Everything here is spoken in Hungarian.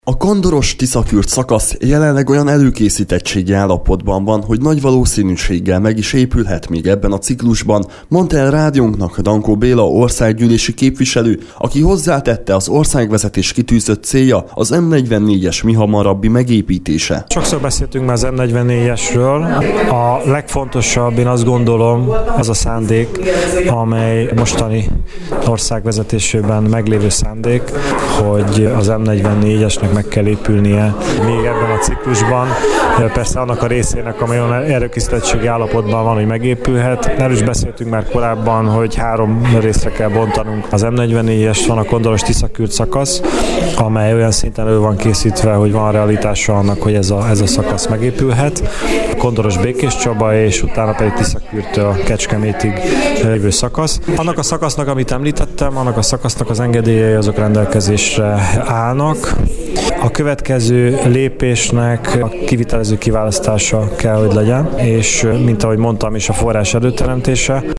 A Kondoros-Tiszakürd szakasz jelenleg olyan előkészítettségi állapotban van, hogy nagy valószínűséggel meg is épülhet még ebben a ciklusban, mondta el rádiónknak Dankó Béla országgyűlési képviselő, aki hozzátette, az országvezetés kitűzött célja az M44-es mihamarabbi megépítése. Sokszor beszéltünk már az M44-esről. A legfontosabb, én azt gondolom, az a szándék, amely mostani országvezetésében meglévő szándék, hogy az M44-esnek meg kell épülnie még ebben a ciklusban. Persze annak a részének, amely olyan előkészítettségi állapotban van, hogy megépülhet. Erről is beszéltünk már korábban, hogy 3 részre kell bontanunk. Az M44-es van a Kondoros-Tiszakürd szakasz, amely olyan szinten elő van készítve, hogy van realitása annak, hogy ez a szakasz megépülhet. Kondoros-Békés Csaba, és utána pedig Tiszakürdtől Kecskemétig lévő szakasz. Annak a szakasznak, amit említettem, annak a szakasznak az engedélyei azok rendelkezésre állnak. A következő lépésnek a kivitelező kiválasztása kell, hogy legyen, és mint ahogy mondtam is, a forrás előteremtése.